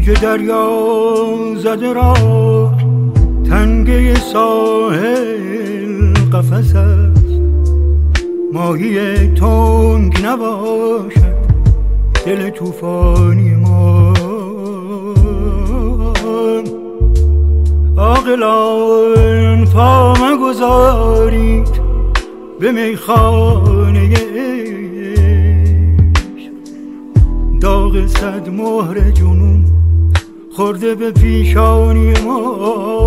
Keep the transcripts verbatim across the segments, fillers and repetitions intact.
موج دریا زده را تنگه ساحل قفس است. ماهی تنگ نباشد دل طوفانی ما. عاقلان پا مگذارید به میخانه عشق. داغ صد مهر جنون خورده به پیشانی ما.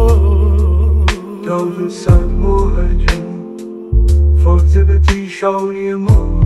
داغ صد مهر جنون خورده به پیشانی ما.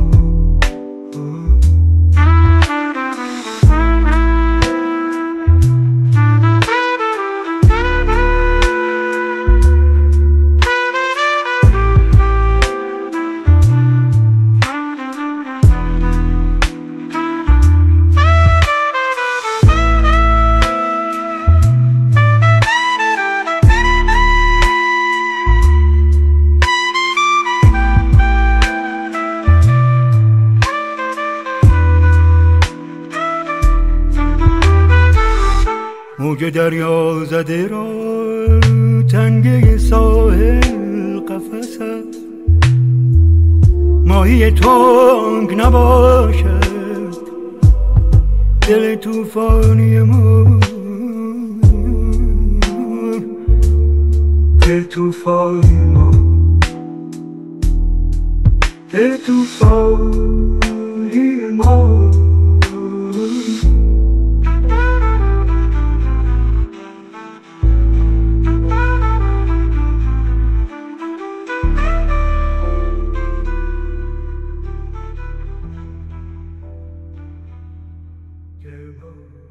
موج دریا زده را تنگه ساحل قفس است. ماهی تنگ نباشد دل طوفانی ما. دل طوفانی ما، دل طوفانی ما. Yeah.